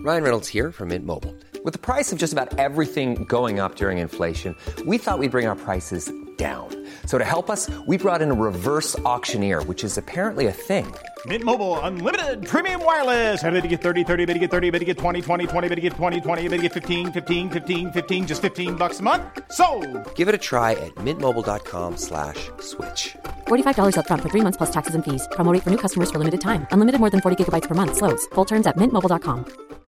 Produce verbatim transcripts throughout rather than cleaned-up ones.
Ryan Reynolds here from Mint Mobile. With the price of just about everything going up during inflation, we thought we'd bring our prices down. So to help us, we brought in a reverse auctioneer, which is apparently a thing. Mint Mobile Unlimited Premium Wireless. How to get thirty, thirty, how to get thirty, how to get twenty, twenty, twenty, how to get twenty, twenty, how to get fifteen, fifteen, fifteen, fifteen, just fifteen bucks a month? Sold! Give it a try at mintmobile.com slash switch. forty-five dollars up front for three months plus taxes and fees. Promo rate for new customers for limited time. Unlimited more than forty gigabytes per month. Slows full terms at mint mobile dot com.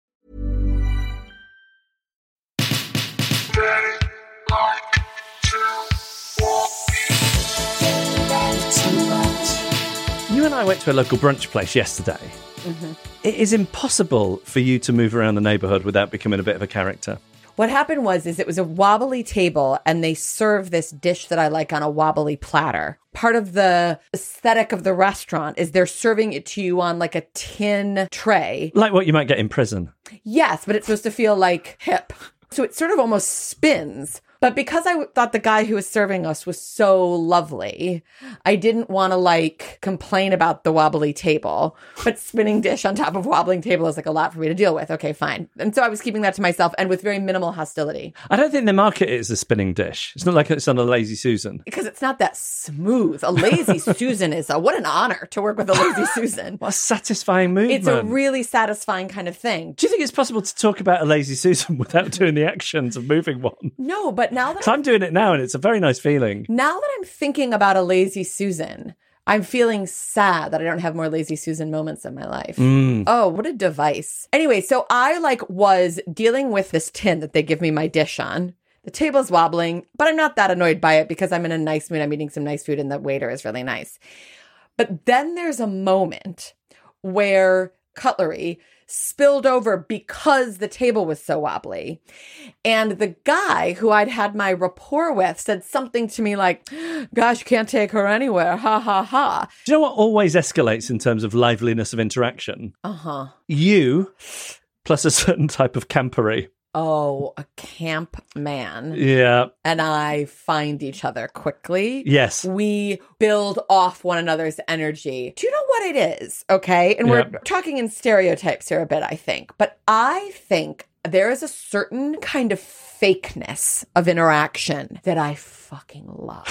You and I went to a local brunch place yesterday. Mm-hmm. It is impossible for you to move around the neighbourhood without becoming a bit of a character. What happened was, is it was a wobbly table and they serve this dish that I like on a wobbly platter. Part of the aesthetic of the restaurant is they're serving it to you on like a tin tray. Like what you might get in prison. Yes, but it's supposed to feel like hip. So it sort of almost spins. But because I thought the guy who was serving us was so lovely, I didn't want to like complain about the wobbly table. But spinning dish on top of wobbling table is like a lot for me to deal with. Okay, fine. And so I was keeping that to myself and with very minimal hostility. I don't think they market it as a spinning dish. It's not like it's on a Lazy Susan. Because it's not that smooth. A Lazy Susan is a, what an honor to work with a Lazy Susan. What a satisfying movement. It's a really satisfying kind of thing. Do you think it's possible to talk about a Lazy Susan without doing the actions of moving one? No, but now that I'm, I'm doing it now and it's a very nice feeling. Now that I'm thinking about a Lazy Susan, I'm feeling sad that I don't have more Lazy Susan moments in my life. Mm. Oh, what a device. Anyway, so I like was dealing with this tin that they give me my dish on. The table's wobbling, but I'm not that annoyed by it because I'm in a nice mood. I'm eating some nice food and the waiter is really nice. But then there's a moment where cutlery spilled over because the table was so wobbly. And the guy who I'd had my rapport with said something to me like, gosh, you can't take her anywhere. Ha, ha, ha. Do you know what always escalates in terms of liveliness of interaction? Uh-huh. You plus a certain type of campery. Oh, a camp man. Yeah. And I find each other quickly. Yes. We build off one another's energy. Do you know what it is? Okay. And we're yeah. talking in stereotypes here a bit, I think. But I think there is a certain kind of fakeness of interaction that I fucking love.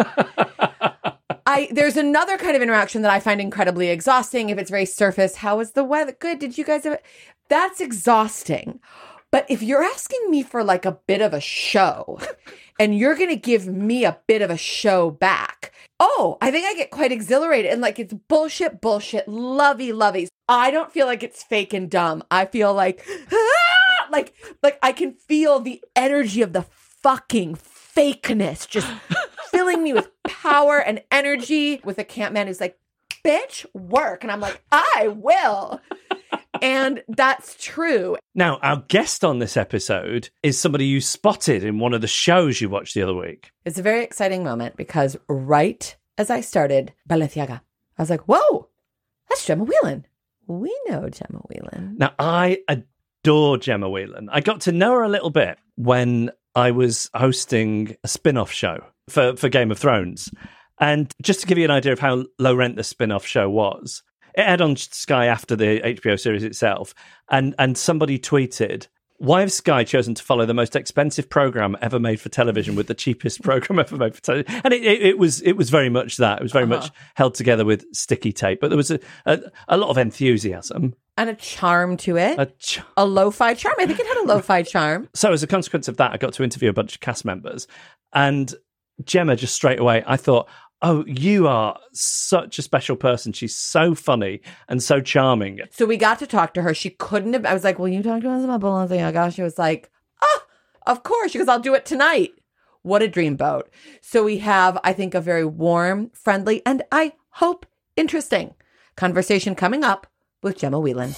I there's another kind of interaction that I find incredibly exhausting. If it's very surface, how is the weather? Good. Did you guys have it? That's exhausting. But if you're asking me for like a bit of a show and you're going to give me a bit of a show back, oh, I think I get quite exhilarated and like it's bullshit, bullshit, lovey, lovey. I don't feel like it's fake and dumb. I feel like, ah! like, like I can feel the energy of the fucking fakeness just filling me with power and energy with a camp man who's like, bitch, work. And I'm like, I will. And that's true. Now, our guest on this episode is somebody you spotted in one of the shows you watched the other week. It's a very exciting moment because right as I started Balenciaga, I was like, whoa, that's Gemma Whelan. We know Gemma Whelan. Now, I adore Gemma Whelan. I got to know her a little bit when I was hosting a spin-off show for, for Game of Thrones. And just to give you an idea of how low rent the spin-off show was, it aired on Sky after the H B O series itself, and, and somebody tweeted, why have Sky chosen to follow the most expensive programme ever made for television with the cheapest programme ever made for television? And it, it, it was it was very much that. It was very uh-huh. much held together with sticky tape, but there was a, a, a lot of enthusiasm. And a charm to it. A, ch- a lo-fi charm. I think it had a lo-fi charm. So as a consequence of that, I got to interview a bunch of cast members, and Gemma just straight away, I thought, oh, you are such a special person. She's so funny and so charming. So we got to talk to her. She couldn't have. I was like, will you talk to us about Balenciaga? She was like, oh, of course. She goes, I'll do it tonight. What a dreamboat. So we have, I think, a very warm, friendly, and I hope interesting conversation coming up with Gemma Whelan.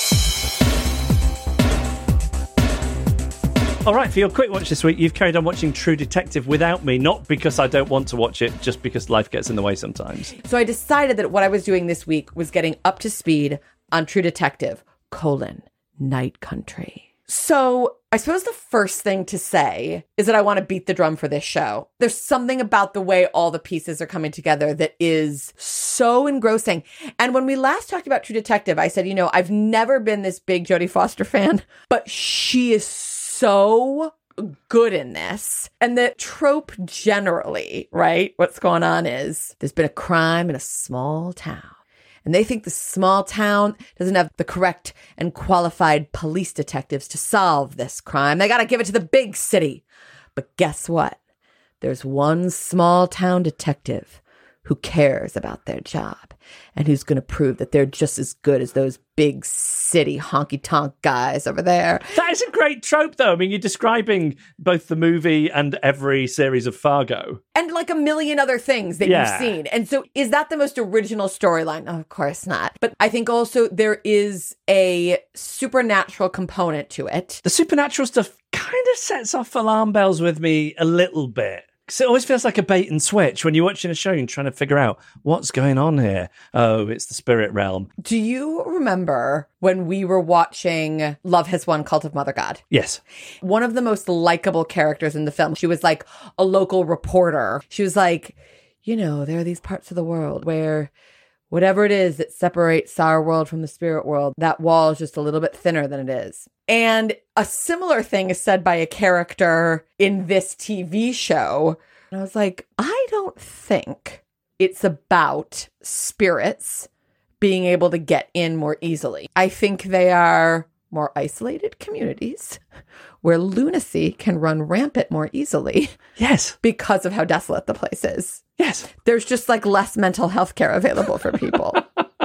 All right, for your quick watch this week, you've carried on watching True Detective without me, not because I don't want to watch it, just because life gets in the way sometimes. So I decided that what I was doing this week was getting up to speed on True Detective, colon, Night Country. So I suppose the first thing to say is that I want to beat the drum for this show. There's something about the way all the pieces are coming together that is so engrossing. And when we last talked about True Detective, I said, you know, I've never been this big Jodie Foster fan, but she is so good in this. And the trope generally, right? What's going on is there's been a crime in a small town. And they think the small town doesn't have the correct and qualified police detectives to solve this crime. They got to give it to the big city. But guess what? There's one small town detective who cares about their job and who's going to prove that they're just as good as those big city honky-tonk guys over there. That is a great trope, though. I mean, you're describing both the movie and every series of Fargo. And like a million other things that Yeah. you've seen. And so is that the most original storyline? Oh, of course not. But I think also there is a supernatural component to it. The supernatural stuff kind of sets off alarm bells with me a little bit. Because it always feels like a bait and switch when you're watching a show and trying to figure out what's going on here. Oh, it's the spirit realm. Do you remember when we were watching Love Has Won, Cult of Mother God? Yes. One of the most likable characters in the film, she was like a local reporter. She was like, you know, there are these parts of the world where whatever it is that separates our world from the spirit world, that wall is just a little bit thinner than it is. And a similar thing is said by a character in this T V show. And I was like, I don't think it's about spirits being able to get in more easily. I think they are more isolated communities where lunacy can run rampant more easily. Yes. Because of how desolate the place is. Yes. There's just like less mental health care available for people.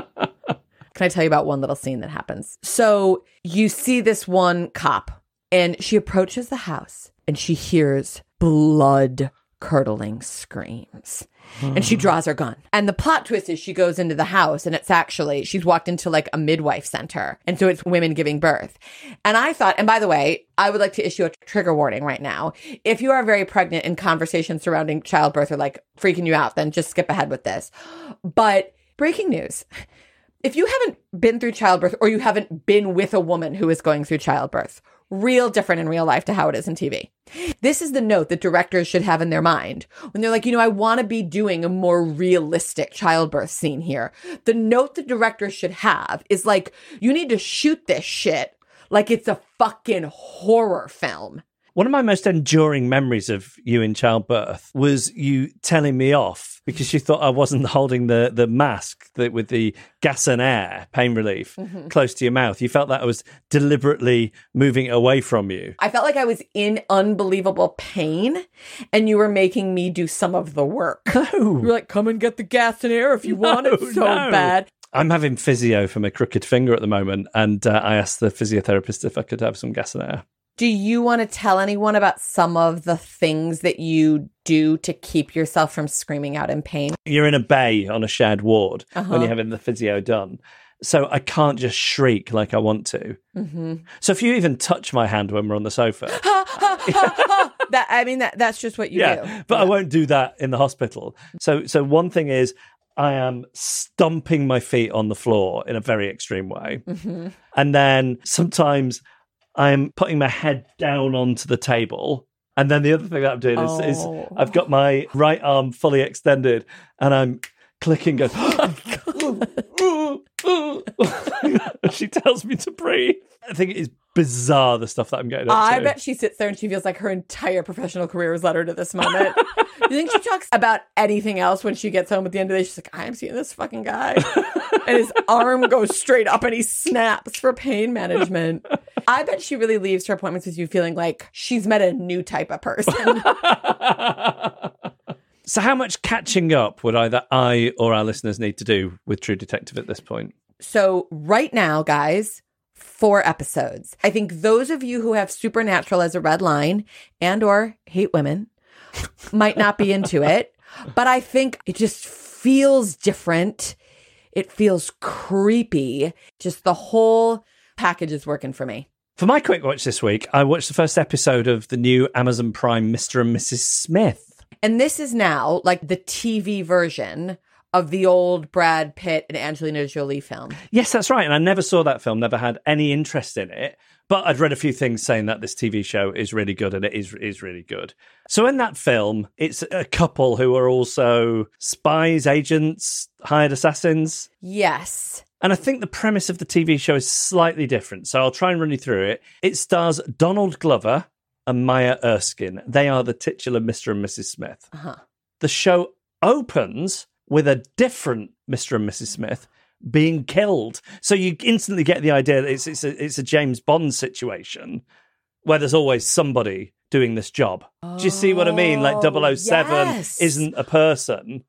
Can I tell you about one little scene that happens? So you see this one cop and she approaches the house and she hears blood curdling screams. And she draws her gun. And the plot twist is she goes into the house and it's actually, she's walked into like a midwife center. And so it's women giving birth. And I thought, and by the way, I would like to issue a trigger warning right now. If you are very pregnant and conversations surrounding childbirth are like freaking you out, then just skip ahead with this. But breaking news. If you haven't been through childbirth or you haven't been with a woman who is going through childbirth, real different in real life to how it is in T V. This is the note that directors should have in their mind when they're like, you know, I want to be doing a more realistic childbirth scene here. The note the directors should have is like, you need to shoot this shit like it's a fucking horror film. One of my most enduring memories of you in childbirth was you telling me off because you thought I wasn't holding the, the mask that, with the gas and air pain relief mm-hmm. close to your mouth. You felt that I was deliberately moving it away from you. I felt like I was in unbelievable pain and you were making me do some of the work. No. You were like, come and get the gas and air if you no, want it so no. bad. I'm having physio for my crooked finger at the moment, and uh, I asked the physiotherapist if I could have some gas and air. Do you want to tell anyone about some of the things that you do to keep yourself from screaming out in pain? You're in a bay on a shared ward uh-huh. when you're having the physio done. So I can't just shriek like I want to. Mm-hmm. So if you even touch my hand when we're on the sofa... that I mean, that that's just what you yeah, do. But yeah. I won't do that in the hospital. So, so one thing is I am stomping my feet on the floor in a very extreme way. Mm-hmm. And then sometimes... I'm putting my head down onto the table. And then the other thing that I'm doing is, oh. is I've got my right arm fully extended and I'm clicking, going, oh, she tells me to breathe. I think it is bizarre, the stuff that I'm getting up I to. bet she sits there and she feels like her entire professional career has led her to this moment. You think she talks about anything else when she gets home at the end of the day? She's like, I'm seeing this fucking guy. And his arm goes straight up and he snaps for pain management. I bet she really leaves her appointments with you feeling like she's met a new type of person. So how much catching up would either I or our listeners need to do with True Detective at this point? So right now, guys, four episodes. I think those of you who have Supernatural as a red line and or hate women might not be into it, but I think it just feels different. It feels creepy. Just the whole package is working for me. For my quick watch this week, I watched the first episode of the new Amazon Prime Mister and Missus Smith. And this is now like the T V version of the old Brad Pitt and Angelina Jolie film. Yes, that's right. And I never saw that film, never had any interest in it. But I'd read a few things saying that this T V show is really good, and it is is really good. So in that film, it's a couple who are also spies, agents, hired assassins. Yes. And I think the premise of the T V show is slightly different. So I'll try and run you through it. It stars Donald Glover and Maya Erskine. They are the titular Mister and Missus Smith. Uh-huh. The show opens with a different Mister and Missus Smith being killed. So you instantly get the idea that it's it's a, it's a James Bond situation where there's always somebody doing this job. Oh, do you see what I mean? Like double oh seven yes. isn't a person.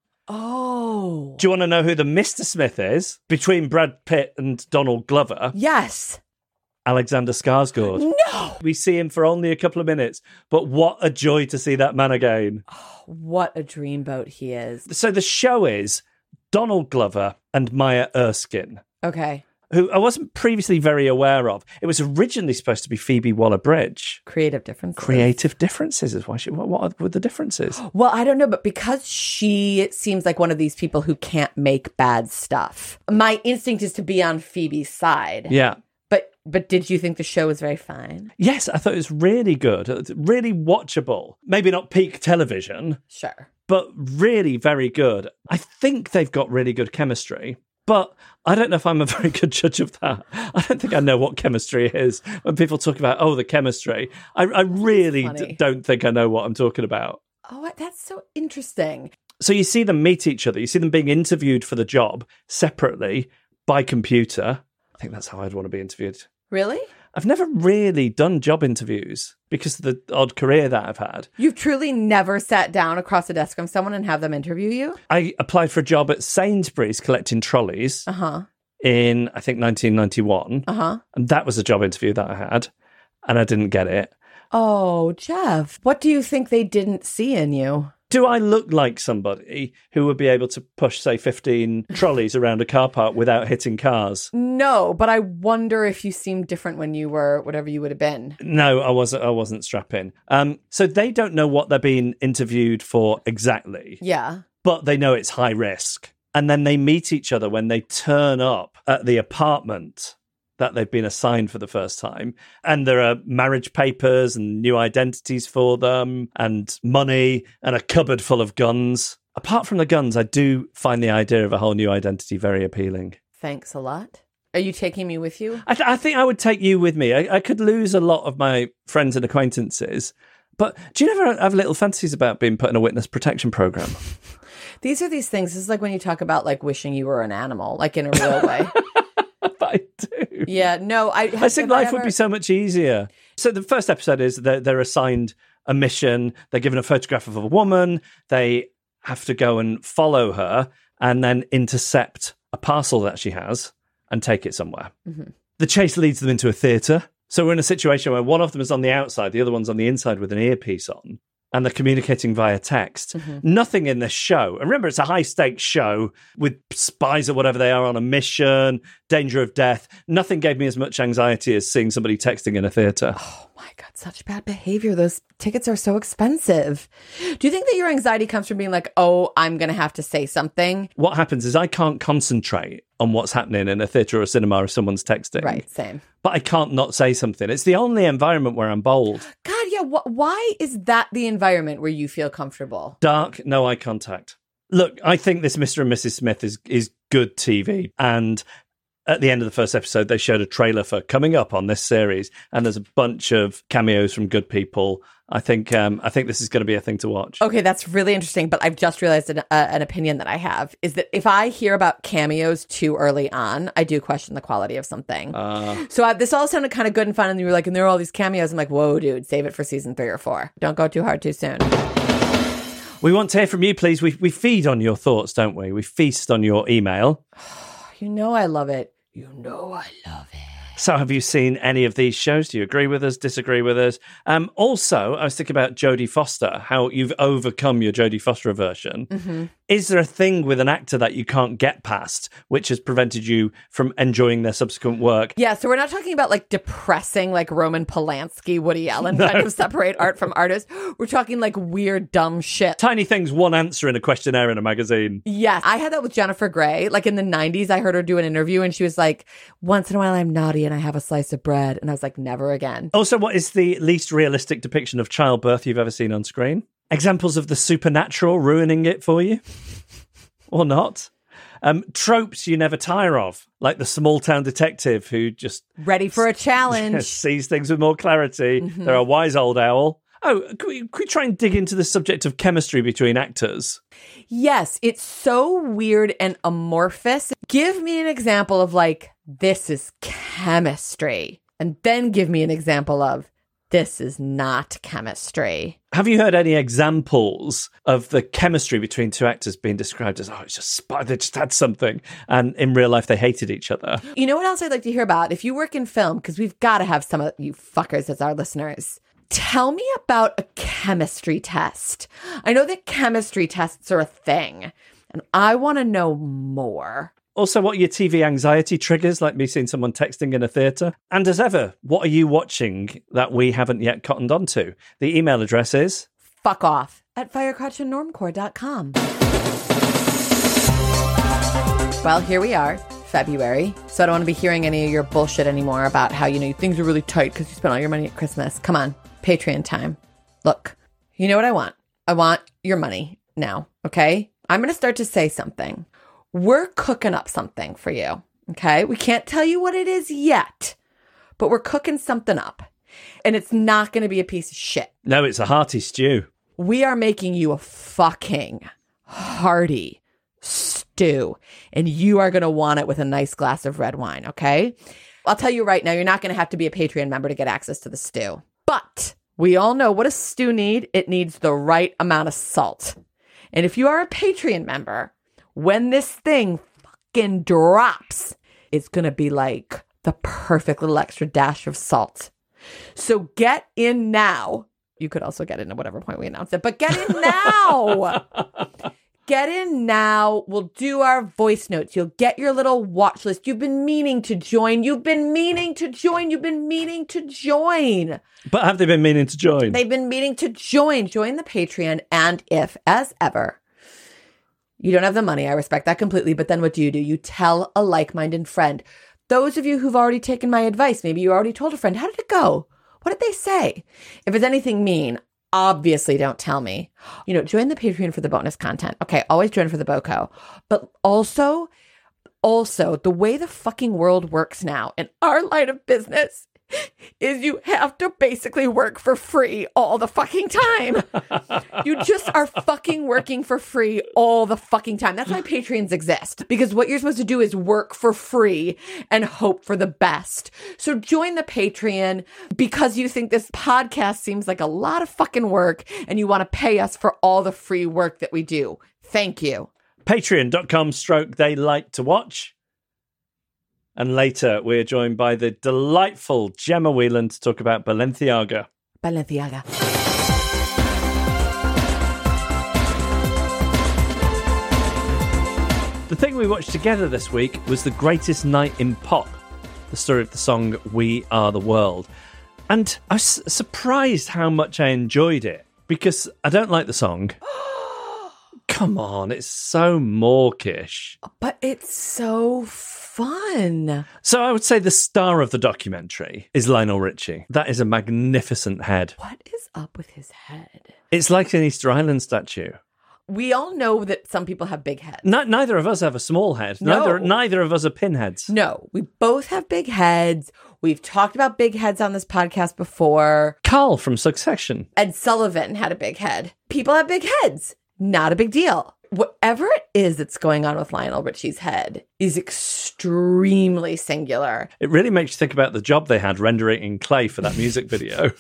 Oh. Do you want to know who the Mister Smith is? Between Brad Pitt and Donald Glover. Yes. Alexander Skarsgård. No. We see him for only a couple of minutes, but what a joy to see that man again. Oh, what a dreamboat he is. So the show is Donald Glover and Maya Erskine. Okay. Who I wasn't previously very aware of. It was originally supposed to be Phoebe Waller-Bridge. Creative differences. Creative differences is why she. What, what were the differences? Well, I don't know, but because she seems like one of these people who can't make bad stuff, my instinct is to be on Phoebe's side. Yeah. But but did you think the show was very fine? Yes, I thought it was really good, really watchable. Maybe not peak television. Sure. But really very good. I think they've got really good chemistry. But I don't know if I'm a very good judge of that. I don't think I know what chemistry is. When people talk about, oh, the chemistry, I, I really d- don't think I know what I'm talking about. Oh, that's so interesting. So you see them meet each other. You see them being interviewed for the job separately by computer. I think that's how I'd want to be interviewed. Really? I've never really done job interviews because of the odd career that I've had. You've truly never sat down across the desk from someone and have them interview you? I applied for a job at Sainsbury's collecting trolleys uh-huh. in, I think, nineteen ninety-one. Uh-huh. And that was a job interview that I had, and I didn't get it. Oh, Jeff, what do you think they didn't see in you? Do I look like somebody who would be able to push, say, fifteen trolleys around a car park without hitting cars? No, but I wonder if you seemed different when you were whatever you would have been. No, I wasn't. I wasn't strapping. Um, so they don't know what they're being interviewed for exactly. Yeah, but they know it's high risk. And then they meet each other when they turn up at the apartment that they've been assigned for the first time. And there are marriage papers and new identities for them and money and a cupboard full of guns. Apart from the guns, I do find the idea of a whole new identity very appealing. Thanks a lot. Are you taking me with you? I, th- I think I would take you with me. I-, I could lose a lot of my friends and acquaintances. But do you ever have little fantasies about being put in a witness protection program? These are these things. This is like when you talk about like wishing you were an animal, like in a real way. I do. Yeah, no, I, I think life I ever... would be so much easier. So the first episode is that they're assigned a mission. They're given a photograph of a woman. They have to go and follow her and then intercept a parcel that she has and take it somewhere. Mm-hmm. The chase leads them into a theatre. So we're in a situation where one of them is on the outside, the other one's on the inside with an earpiece on. And they're communicating via text. Mm-hmm. Nothing in this show. And remember, it's a high-stakes show with spies or whatever they are on a mission, danger of death. Nothing gave me as much anxiety as seeing somebody texting in a theatre. Oh, my God, such bad behavior. Those tickets are so expensive. Do you think that your anxiety comes from being like, oh, I'm going to have to say something? What happens is I can't concentrate on what's happening in a theatre or a cinema if someone's texting. Right, same. But I can't not say something. It's the only environment where I'm bold. God, yeah. Wh- why is that the environment where you feel comfortable? Dark, no eye contact. Look, I think this Mister and Missus Smith is is good T V. And at the end of the first episode, they showed a trailer for coming up on this series. And there's a bunch of cameos from good people. I think um, I think this is going to be a thing to watch. Okay, that's really interesting. But I've just realized an, uh, an opinion that I have is that if I hear about cameos too early on, I do question the quality of something. Uh, so I, this all sounded kind of good and fun. And you were like, and there are all these cameos. I'm like, whoa, dude, save it for season three or four. Don't go too hard too soon. We want to hear from you, please. We we feed on your thoughts, don't we? We feast on your email. You know I love it. You know I love it. So have you seen any of these shows? Do you agree with us, disagree with us? Um, also, I was thinking about Jodie Foster, how you've overcome your Jodie Foster aversion. Mm-hmm. Is there a thing with an actor that you can't get past, which has prevented you from enjoying their subsequent work? Yeah, so we're not talking about like depressing, like Roman Polanski, Woody Allen no. kind of separate art from artist. We're talking like weird, dumb shit. Tiny things, one answer in a questionnaire in a magazine. Yes, I had that with Jennifer Grey. Like in the nineties, I heard her do an interview and she was like, once in a while I'm naughty and I have a slice of bread. And I was like, never again. Also, what is the least realistic depiction of childbirth you've ever seen on screen? Examples of the supernatural ruining it for you? Or not? Um, tropes you never tire of, like the small-town detective who just... Ready for a challenge. ...sees things with more clarity. Mm-hmm. They're a wise old owl. Oh, could we, could we try and dig into the subject of chemistry between actors? Yes, it's so weird and amorphous. Give me an example of, like, this is chemistry. And then give me an example of, this is not chemistry. Have you heard any examples of the chemistry between two actors being described as, oh, it's just, they just had something, and in real life they hated each other? You know what else I'd like to hear about? If you work in film, because we've got to have some of you fuckers as our listeners, tell me about a chemistry test. I know that chemistry tests are a thing, and I want to know more. Also, what are your T V anxiety triggers, like me seeing someone texting in a theatre? And as ever, what are you watching that we haven't yet cottoned onto? The email address is... fuck off at firecrotch and normcore dot com. Well, here we are, February. So I don't want to be hearing any of your bullshit anymore about how, you know, things are really tight because you spent all your money at Christmas. Come on, Patreon time. Look, you know what I want? I want your money now, okay? I'm going to start to say something. We're cooking up something for you, okay? We can't tell you what it is yet, but we're cooking something up. And it's not going to be a piece of shit. No, it's a hearty stew. We are making you a fucking hearty stew. And you are going to want it with a nice glass of red wine, okay? I'll tell you right now, you're not going to have to be a Patreon member to get access to the stew. But we all know what a stew needs. It needs the right amount of salt. And if you are a Patreon member... when this thing fucking drops, it's going to be like the perfect little extra dash of salt. So get in now. You could also get in at whatever point we announce it, but get in now. Get in now. We'll do our voice notes. You'll get your little watch list. You've been meaning to join. You've been meaning to join. You've been meaning to join. But have they been meaning to join? They've been meaning to join. Join the Patreon. And if, as ever, you don't have the money, I respect that completely. But then what do you do? You tell a like-minded friend. Those of you who've already taken my advice, maybe you already told a friend, how did it go? What did they say? If it's anything mean, obviously don't tell me. You know, join the Patreon for the bonus content. Okay, always join for the BOCO. But also, also, the way the fucking world works now in our line of business is you have to basically work for free all the fucking time. You just are fucking working for free all the fucking time. That's why Patreons exist. Because what you're supposed to do is work for free and hope for the best. So join the Patreon because you think this podcast seems like a lot of fucking work and you want to pay us for all the free work that we do. Thank you. Patreon.com stroke they like to watch. And later, we're joined by the delightful Gemma Whelan to talk about Balenciaga. Balenciaga. The thing we watched together this week was The Greatest Night in Pop, the story of the song We Are the World. And I was surprised how much I enjoyed it, because I don't like the song. Come on, it's so mawkish. But it's so fun. So I would say the star of the documentary is Lionel Richie. That is a magnificent head. What is up with his head? It's like an Easter Island statue. We all know that some people have big heads. No, neither of us have a small head. No. Neither, neither of us are pinheads. No, we both have big heads. We've talked about big heads on this podcast before. Carl from Succession. Ed Sullivan had a big head. People have big heads. Not a big deal. Whatever it is that's going on with Lionel Richie's head is extremely singular. It really makes you think about the job they had rendering in clay for that music video.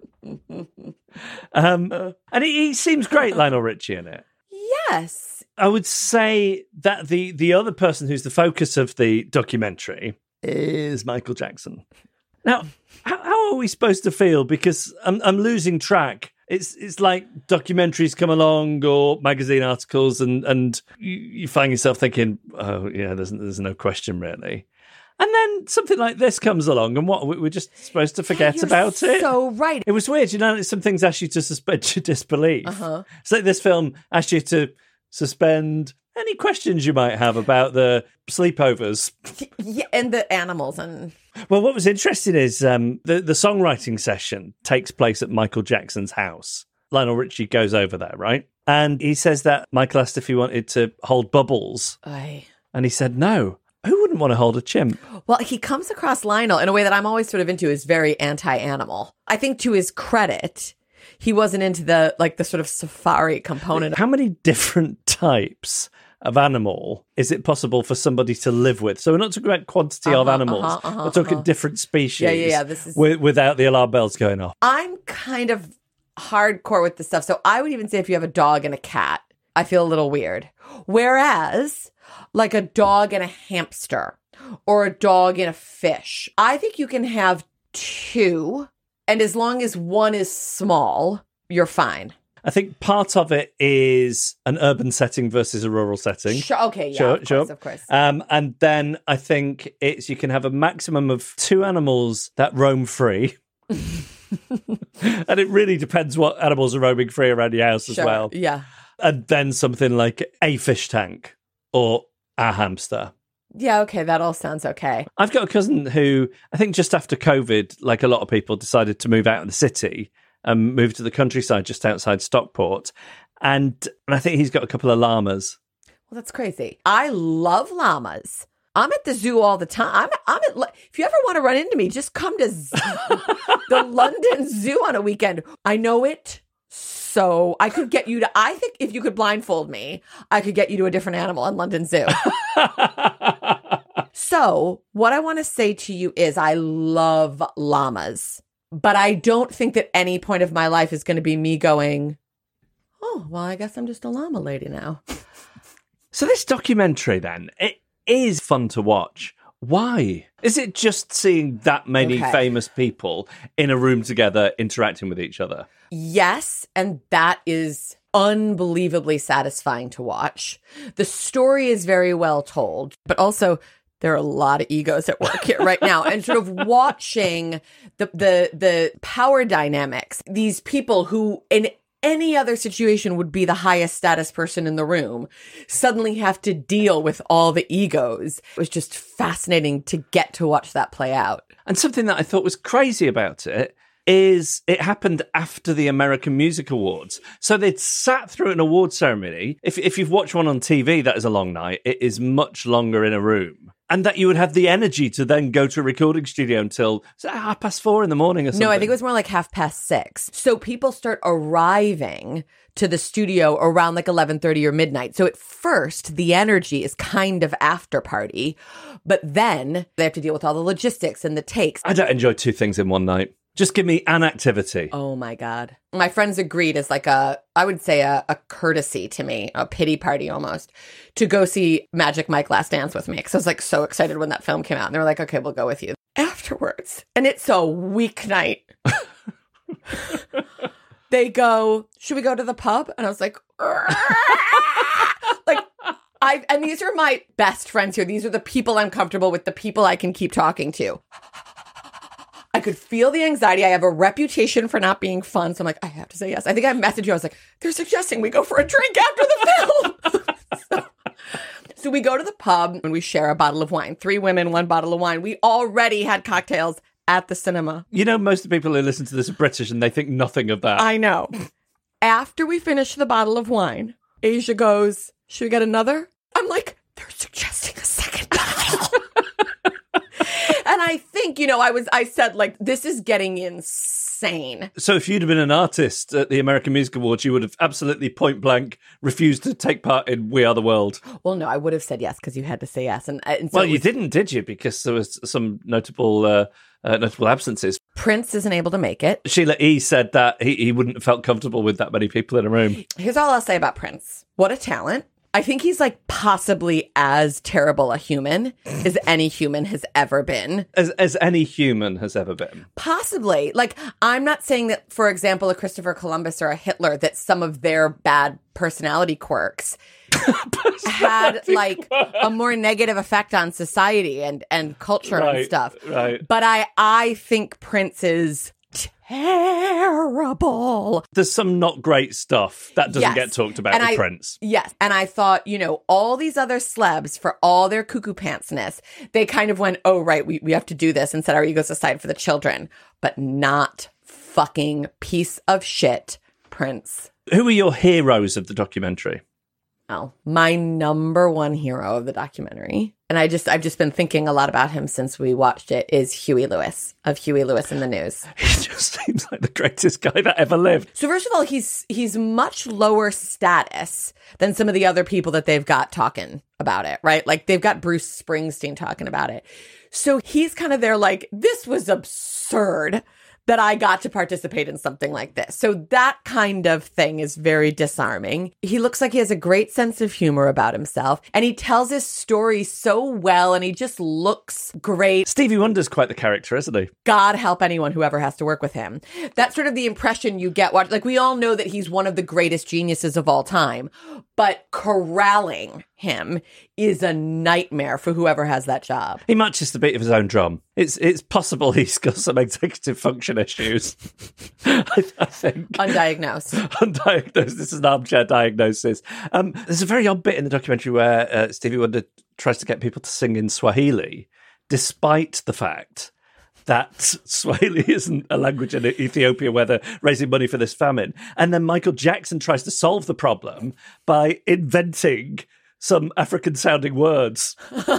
um, and he, he seems great, Lionel Richie, in it. Yes. I would say that the, the other person who's the focus of the documentary is Michael Jackson. Now, how, how are we supposed to feel? Because I'm, I'm losing track It's it's like documentaries come along or magazine articles, and, and you, you find yourself thinking, oh, yeah, there's, there's no question, really. And then something like this comes along, and what, we're just supposed to forget You're about it? So right. It was weird, you know, some things ask you to suspend your disbelief. Uh-huh. It's like this film asked you to suspend any questions you might have about the sleepovers. Yeah, and the animals. and Well, what was interesting is um, the, the songwriting session takes place at Michael Jackson's house. Lionel Richie goes over there, right? And he says that Michael asked if he wanted to hold Bubbles. Aye. And he said no. Who wouldn't want to hold a chimp? Well, he comes across Lionel in a way that I'm always sort of into, is very anti-animal. I think to his credit, he wasn't into the like the sort of safari component. How many different types of animal is it possible for somebody to live with? So we're not talking about quantity uh-huh, of animals. Uh-huh, uh-huh, we're talking uh-huh. different species. Yeah, yeah, yeah. This is with, without the alarm bells going off. I'm kind of hardcore with this stuff. So I would even say if you have a dog and a cat, I feel a little weird. Whereas like a dog and a hamster or a dog and a fish, I think you can have two. And as long as one is small, you're fine. I think part of it is an urban setting versus a rural setting. Sure, okay, yeah, sure, of course, sure. of course. Um, and then I think it's you can have a maximum of two animals that roam free. And it really depends what animals are roaming free around your house Sure, as well. yeah. And then something like a fish tank or a hamster. Yeah, okay, that all sounds okay. I've got a cousin who, I think just after COVID, like a lot of people, decided to move out of the city and move to the countryside just outside Stockport. And, and I think he's got a couple of llamas. Well, that's crazy. I love llamas. I'm at the zoo all the time. I'm, I'm at, if you ever want to run into me, just come to z- the London Zoo on a weekend. I know it. So I could get you to, I think if you could blindfold me, I could get you to a different animal in London Zoo. So what I want to say to you is I love llamas, but I don't think that any point of my life is going to be me going, oh, well, I guess I'm just a llama lady now. So this documentary then, it is fun to watch. Why? Is it just seeing that many Okay. famous people in a room together interacting with each other? Yes, and that is unbelievably satisfying to watch. The story is very well told, but also there are a lot of egos at work here right now. And sort of watching the the the power dynamics, these people who in any other situation would be the highest status person in the room, suddenly have to deal with all the egos. It was just fascinating to get to watch that play out. And something that I thought was crazy about it is it happened after the American Music Awards. So they'd sat through an award ceremony. If if you've watched one on T V, that is a long night. It is much longer in a room. And that you would have the energy to then go to a recording studio until is that half past four in the morning or something. No, I think it was more like half past six. So people start arriving to the studio around like eleven thirty or midnight. So at first, the energy is kind of after party, but then they have to deal with all the logistics and the takes. I don't enjoy two things in one night. Just give me an activity. Oh my God. My friends agreed as like a, I would say a, a courtesy to me, a pity party almost, to go see Magic Mike Last Dance with me. Because I was like so excited when that film came out. And they were like, okay, we'll go with you. Afterwards, and it's a weeknight, they go, should we go to the pub? And I was like, like, I, and these are my best friends here. These are the people I'm comfortable with, the people I can keep talking to. I could feel the anxiety. I have a reputation for not being fun. So I'm like, I have to say yes. I think I messaged you. I was like, they're suggesting we go for a drink after the film. so, so we go to the pub and we share a bottle of wine. Three women, one bottle of wine. We already had cocktails at the cinema. You know, most of the people who listen to this are British and they think nothing of that. I know. After we finish the bottle of wine, Asia goes, should we get another? I'm like, they're suggesting a second bottle. And I think, you know, I was, I said, like, this is getting insane. So if you'd have been an artist at the American Music Awards, you would have absolutely point blank refused to take part in We Are the World. Well, no, I would have said yes because you had to say yes. And, and so well, it you was- didn't, did you? Because there was some notable uh, uh, notable absences. Prince isn't able to make it. Sheila E. said that he, he wouldn't have felt comfortable with that many people in a room. Here's all I'll say about Prince. What a talent. I think he's like possibly as terrible a human as any human has ever been. As as any human has ever been. Possibly. Like, I'm not saying that, for example, a Christopher Columbus or a Hitler, that some of their bad personality quirks had like a more negative effect on society and, and culture right, and stuff. Right. But I, I think Prince is terrible. There's some not great stuff that doesn't Yes. get talked about And with I- Prince. Yes. And I thought, you know, all these other celebs, for all their cuckoo pantsness, they kind of went, oh, right, we, we have to do this and set our egos aside for the children. But not fucking piece of shit Prince. Who are your heroes of the documentary? Oh, my number one hero of the documentary, and I just I've just been thinking a lot about him since we watched it, is Huey Lewis of Huey Lewis in the News. He just seems like the greatest guy that ever lived. So first of all, he's he's much lower status than some of the other people that they've got talking about it, right? Like they've got Bruce Springsteen talking about it. So he's kind of there like, this was absurd that I got to participate in something like this. So that kind of thing is very disarming. He looks like he has a great sense of humor about himself, and he tells his story so well, and he just looks great. Stevie Wonder's quite the character, isn't he? God help anyone who ever has to work with him. That's sort of the impression you get. Like, we all know that he's one of the greatest geniuses of all time, but corralling him is a nightmare for whoever has that job. He matches the beat of his own drum. It's it's possible he's got some executive function issues. I, I think. Undiagnosed. Undiagnosed. This is an armchair diagnosis. Um, there's a very odd bit in the documentary where uh, Stevie Wonder tries to get people to sing in Swahili, despite the fact that Swahili isn't a language in Ethiopia where they're raising money for this famine. And then Michael Jackson tries to solve the problem by inventing some African-sounding words.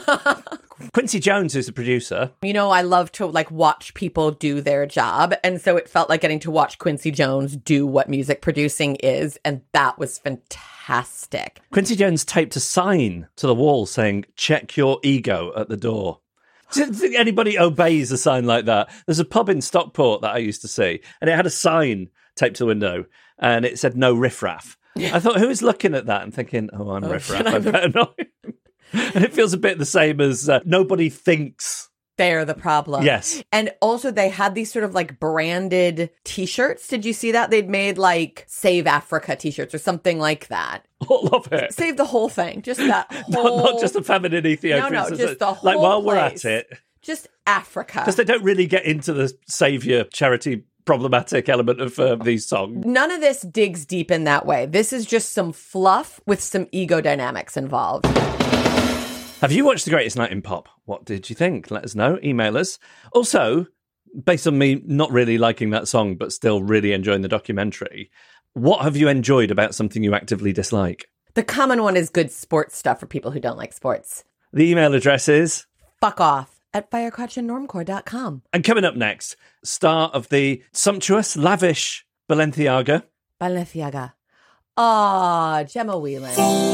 Quincy Jones, who's the producer. You know, I love to like watch people do their job. And so it felt like getting to watch Quincy Jones do what music producing is. And that was fantastic. Quincy Jones taped a sign to the wall saying, check your ego at the door. Do you think anybody obeys a sign like that? There's a pub in Stockport that I used to see, and it had a sign taped to the window, and it said no riffraff. I thought, who is looking at that and thinking, oh, I'm oh, riffraff, I better not. And it feels a bit the same as uh, nobody thinks they're the problem. Yes. And also they had these sort of like branded t-shirts. Did you see that? They'd made like Save Africa t-shirts or something like that. All of it. Save the whole thing. Just that whole... not, not just the famine in Ethiopia. No, no, just the whole Like, while place. we're at it. Just Africa. Because they don't really get into the saviour charity problematic element of uh, these songs. None of this digs deep in that way. This is just some fluff with some ego dynamics involved. Have you watched The Greatest Night in Pop? What did you think? Let us know. Email us. Also, based on me not really liking that song, but still really enjoying the documentary, what have you enjoyed about something you actively dislike? The common one is good sports stuff for people who don't like sports. The email address is... fuck off at firecrotch and normcore dot com. And coming up next, star of the sumptuous, lavish Balenciaga. Balenciaga. Ah, Gemma Whelan.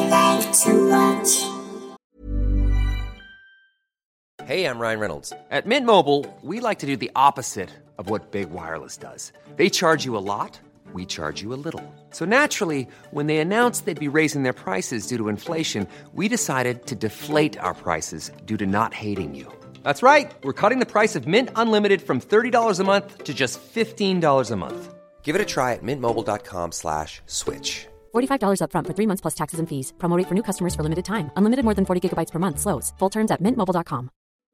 Hey, I'm Ryan Reynolds. At Mint Mobile, we like to do the opposite of what Big Wireless does. They charge you a lot, we charge you a little. So naturally, when they announced they'd be raising their prices due to inflation, we decided to deflate our prices due to not hating you. That's right. We're cutting the price of Mint Unlimited from thirty dollars a month to just fifteen dollars a month. Give it a try at mintmobile.com slash switch. forty-five dollars up front for three months plus taxes and fees. Promo rate for new customers for limited time. Unlimited more than forty gigabytes per month. Slows full terms at mint mobile dot com.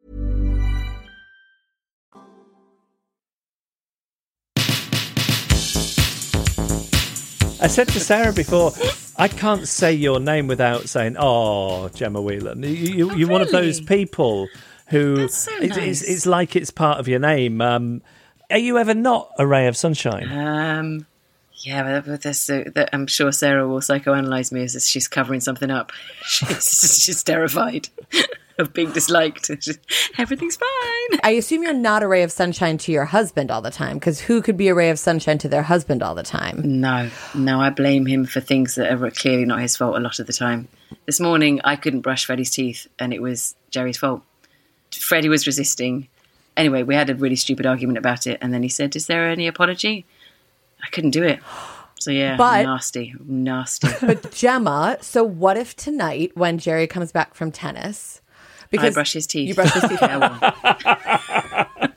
I said to Sarah before, I can't say your name without saying, oh, Gemma Whelan. You, you, Oh, you're one of really? those people who, That's so it's, nice. it's, it's like it's part of your name. Um, are you ever not a ray of sunshine? Um, yeah, but this, uh, that I'm sure Sarah will psychoanalyze me as she's covering something up. She's, she's terrified of being disliked. Everything's fine. I assume you're not a ray of sunshine to your husband all the time, because who could be a ray of sunshine to their husband all the time? No, no, I blame him for things that are clearly not his fault a lot of the time. This morning, I couldn't brush Freddie's teeth, and it was Jerry's fault. Freddie was resisting. Anyway, we had a really stupid argument about it, and then he said, is there any apology? I couldn't do it. So yeah, But- nasty, nasty. But Gemma, so what if tonight when Jerry comes back from tennis, I brush his teeth. You brush his teeth. Yeah, well,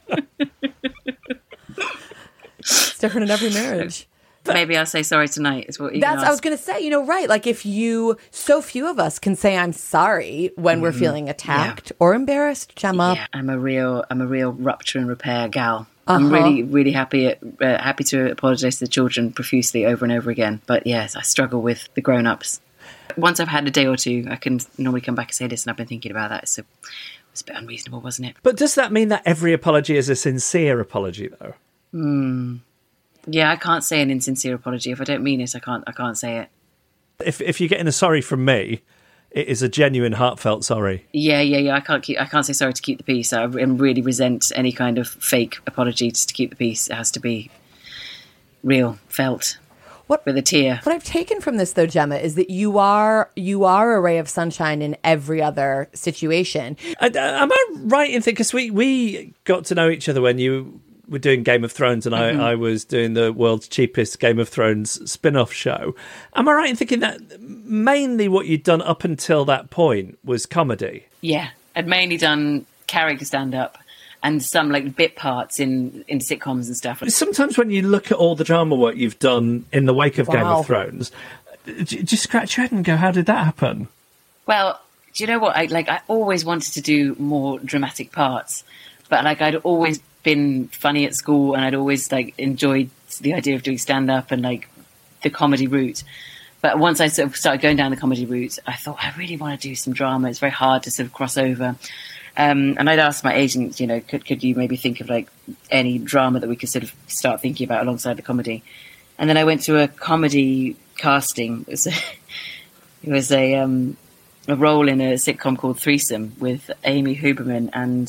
It's different in every marriage. maybe I'll say sorry tonight. Is what you That's can I was ask. going to say, you know, right. Like if you, so few of us can say I'm sorry when we're feeling attacked or embarrassed, Gemma. Yeah, I'm a real, I'm a real rupture and repair gal. I'm really, really happy at, uh, happy to apologise to the children profusely over and over again. But yes, I struggle with the grown-ups. Once I've had a day or two, I can normally come back and say, listen, I've been thinking about that. So it was a bit unreasonable, wasn't it? But does that mean that every apology is a sincere apology, though? Yeah, I can't say an insincere apology. If I don't mean it, I can't, I can't say it. If if you're getting a sorry from me, it is a genuine, heartfelt sorry. Yeah, yeah, yeah. I can't keep. I can't say sorry to keep the peace. I really resent any kind of fake apology just to keep the peace. It has to be real, felt, What- with a tear. What I've taken from this, though, Gemma, is that you are you are a ray of sunshine in every other situation. And, uh, am I right in thinking, because we, we got to know each other when you were doing Game of Thrones and Mm-hmm. I, I was doing the world's cheapest Game of Thrones spin-off show. Am I right in thinking that mainly what you'd done up until that point was comedy? Yeah, I'd mainly done character stand-up and some like bit parts in in sitcoms and stuff. Sometimes when you look at all the drama work you've done in the wake of Game Wow. of Thrones, j- just scratch your head and go, how did that happen? Well, do you know what? I like. I always wanted to do more dramatic parts, but like I'd always been funny at school, and I'd always like enjoyed the idea of doing stand up and like the comedy route. But once I sort of started going down the comedy route, I thought I really want to do some drama. It's very hard to sort of cross over. Um, and I'd asked my agent, you know, could could you maybe think of like any drama that we could sort of start thinking about alongside the comedy? And then I went to a comedy casting. It was a, it was a um, a role in a sitcom called Threesome with Amy Huberman and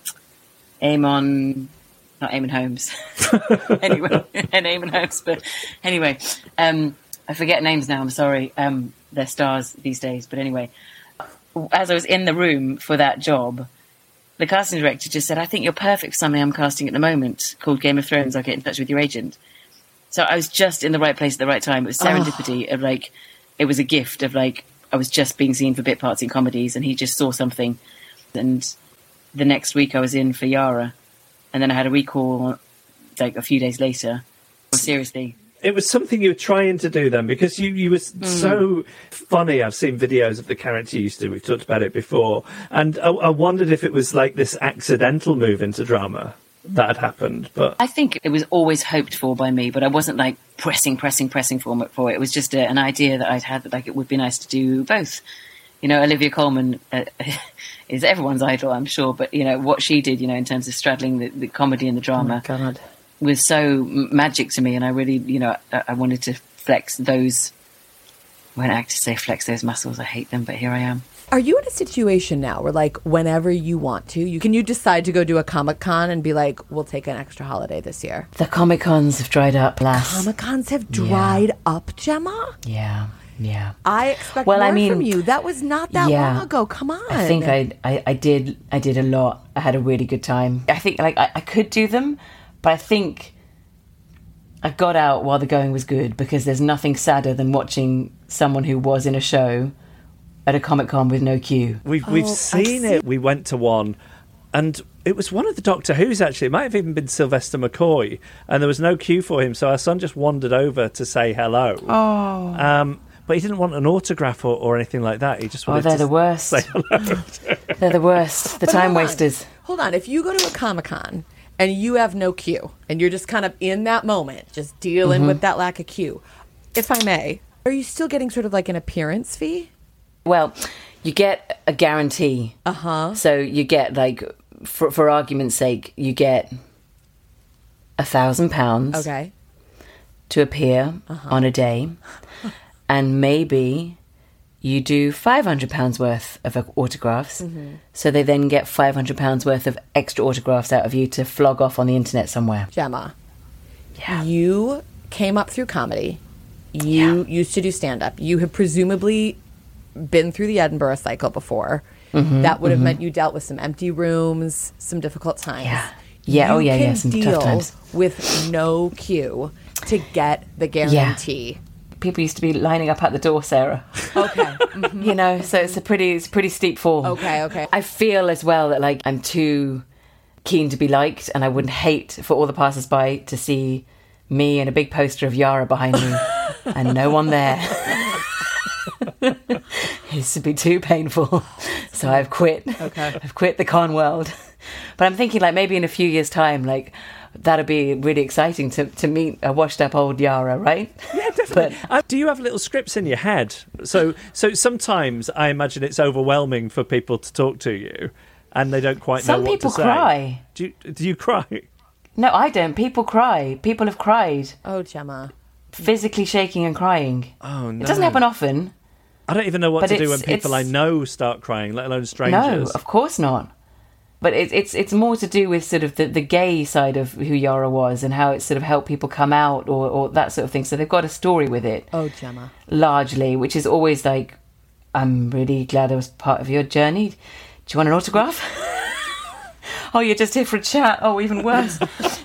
Eamon, not Eamon Holmes. Anyway, and Eamon Holmes, but anyway, um, I forget names now. I'm sorry. Um, they're stars these days, but anyway, as I was in the room for that job, the casting director just said, "I think you're perfect for something I'm casting at the moment called Game of Thrones. I'll get in touch with your agent." So I was just in the right place at the right time. It was serendipity of like, it was a gift of like, I was just being seen for bit parts in comedies, and he just saw something. And the next week I was in for Yara, and then I had a recall like a few days later. Seriously. It was something you were trying to do then, because you, you were so funny. I've seen videos of the character you used to. We've talked about it before. And I, I wondered if it was like this accidental move into drama that had happened. But I think it was always hoped for by me, but I wasn't like pressing, pressing, pressing for it. For it. It was just a, an idea that I'd had that like it would be nice to do both. You know, Olivia Colman uh, is everyone's idol, I'm sure. But, you know, what she did, you know, in terms of straddling the, the comedy and the drama God. was so m- magic to me. And I really, you know, I, I wanted to flex those, when actors say flex those muscles, I hate them, but here I am. Are you in a situation now where, like, whenever you want to, you can you decide to go do a Comic Con and be like, we'll take an extra holiday this year? The Comic Cons have dried up, lass. Comic Cons have dried up, Gemma. Yeah, yeah. I expect Well, more I mean, from you. That was not that yeah. long ago. Come on. I think I, I, I did I did a lot. I had a really good time. I think like I, I could do them, but I think I got out while the going was good, because there's nothing sadder than watching someone who was in a show at a Comic Con with no queue. we've, we've Oh, I've seen seen- it. We went to one, and it was one of the Doctor Who's, actually. It might have even been Sylvester McCoy, and there was no queue for him, so our son just wandered over to say hello. Oh. Um, but he didn't want an autograph or, or anything like that. He just Oh, wanted they're to the worst. say hello. They're the worst. The But time hold on. wasters. Hold on. If you go to a Comic Con and you have no queue and you're just kind of in that moment, just dealing Mm-hmm. with that lack of queue, if I may, are you still getting sort of like an appearance fee? Well, you get a guarantee. Uh huh. So you get like, for for argument's sake, you get a thousand pounds. Okay. to appear on a day, and maybe you do five hundred pounds worth of autographs, so they then get five hundred pounds worth of extra autographs out of you to flog off on the internet somewhere. Gemma, Yeah. you came up through comedy. You Yeah. used to do stand up. You have presumably been through the Edinburgh cycle before. That would have meant you dealt with some empty rooms, some difficult times. Yeah. Yeah, You oh yeah, can yeah, some tough deal times. with no queue. to get the guarantee? People used to be lining up at the door, Sarah. Okay. Mm-hmm. You know, so it's a pretty, it's a pretty steep fall. Okay, okay. I feel as well that like I'm too keen to be liked, and I wouldn't hate for all the passers-by to see me and a big poster of Yara behind me and no one there. It would be too painful. So I've quit. Okay. I've quit the con world. But I'm thinking like maybe in a few years' time, like that'd be really exciting to, to meet a washed up old Yara, right? Yeah, definitely. But, uh, do you have little scripts in your head? So, so sometimes I imagine it's overwhelming for people to talk to you, and they don't quite Some know what to say. Some people cry. Do you, do you cry? No, I don't. People cry. People have cried. Oh, Gemma. Physically shaking and crying. Oh, no. It doesn't happen often. I don't even know what but to do when people I it's... know start crying, let alone strangers. No, of course not. But it, it's it's more to do with sort of the, the gay side of who Yara was and how it sort of helped people come out or, or that sort of thing. So they've got a story with it. Oh, Gemma. Largely, which is always like, I'm really glad I was part of your journey. Do you want an autograph? Oh, you're just here for a chat. Oh, even worse.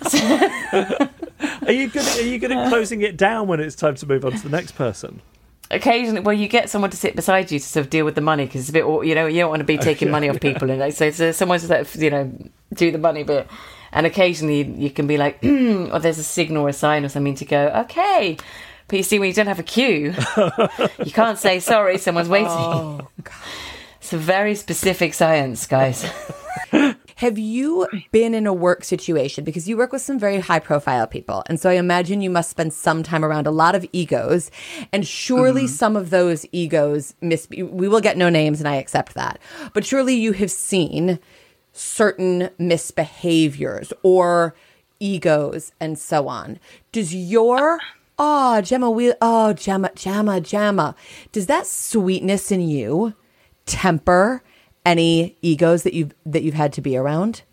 Are you good? Are you good at closing it down when it's time to move on to the next person? Occasionally, well, you get someone to sit beside you to sort of deal with the money because it's a bit, you know, you don't want to be taking yeah, money off yeah. people, and like, so, so someone's like, you know, do the money bit, and occasionally you can be like, or there's a signal or a sign or something to go, okay. But you see, when you don't have a cue, you can't say sorry, someone's waiting. Oh, God. It's a very specific science, guys. Have you been in a work situation, because you work with some very high profile people, and so I imagine you must spend some time around a lot of egos, and surely mm-hmm. some of those egos mis- we will get no names, and I accept that, but surely you have seen certain misbehaviors or egos and so on. Does your oh Gemma we oh Gemma Gemma Gemma does that sweetness in you temper any egos that you've that you've had to be around?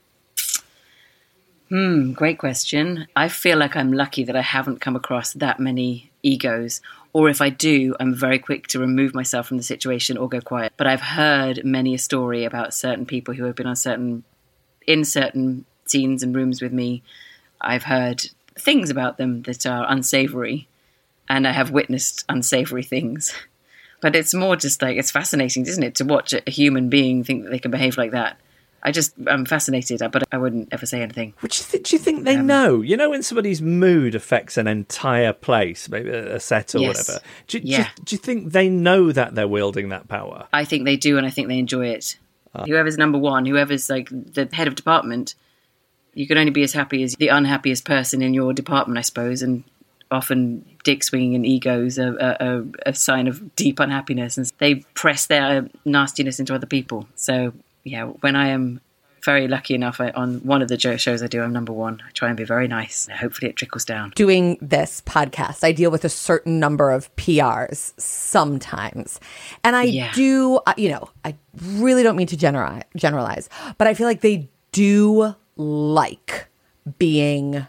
Hmm, great question. I feel like I'm lucky that I haven't come across that many egos, or if I do, I'm very quick to remove myself from the situation or go quiet. But I've heard many a story about certain people who have been on certain in certain scenes and rooms with me. I've heard things about them that are unsavory, and I have witnessed unsavory things. But it's more just like, it's fascinating, isn't it, to watch a human being think that they can behave like that. I just, I'm fascinated, but I wouldn't ever say anything. Which do you, th- do you think they um, know? You know when somebody's mood affects an entire place, maybe a set or yes. whatever. Do, yeah. do, you, do you think they know that they're wielding that power? I think they do, and I think they enjoy it. Uh. Whoever's number one, whoever's like the head of department, you can only be as happy as the unhappiest person in your department, I suppose, and often dick swinging and egos are a, a, a sign of deep unhappiness, and they press their nastiness into other people. So yeah, when I am very lucky enough I, on one of the shows I do, I'm number one. I try and be very nice. Hopefully it trickles down. Doing this podcast, I deal with a certain number of P Rs sometimes, and I yeah. do, you know, I really don't mean to generalize, generalize, but I feel like they do like being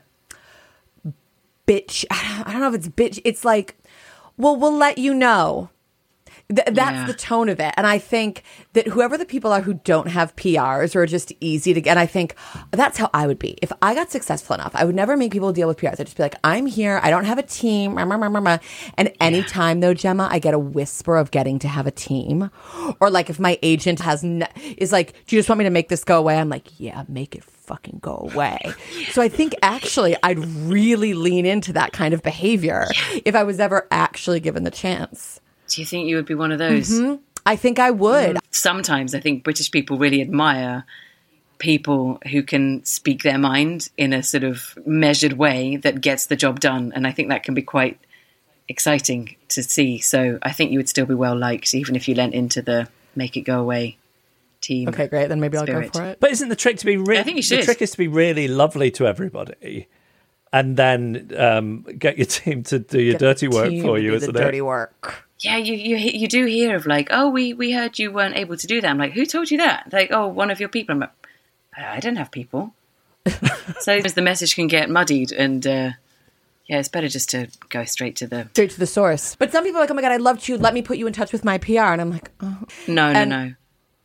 bitch. I don't know if it's bitch. It's like, well, we'll let you know. Th- that's yeah. the tone of it. And I think that whoever the people are who don't have P Rs or are just easy to get, and I think that's how I would be. If I got successful enough, I would never make people deal with P Rs. I'd just be like, I'm here. I don't have a team. And anytime though, Gemma, I get a whisper of getting to have a team, or like if my agent has n- is like, do you just want me to make this go away? I'm like, yeah, make it fucking go away. So I think actually I'd really lean into that kind of behavior yeah. if I was ever actually given the chance. Do you think you would be one of those? Mm-hmm. I think I would. Sometimes I think British people really admire people who can speak their mind in a sort of measured way that gets the job done. And I think that can be quite exciting to see. So I think you would still be well liked, even if you lent into the make it go away team. Okay, great. Then maybe spirit. I'll go for it. But isn't the trick to be really? I think you should. The trick is to be really lovely to everybody, and then um, get your team to do your get dirty work for you. Do isn't the it? Dirty work. Yeah, you, you you do hear of like, oh, we, we heard you weren't able to do that. I'm like, who told you that? Like, oh, one of your people. I'm like, I didn't have people. So the message can get muddied, and uh, yeah, it's better just to go straight to the straight to the source. But some people are like, oh my god, I'd love to. Let me put you in touch with my P R, and I'm like, oh. no, no, and no.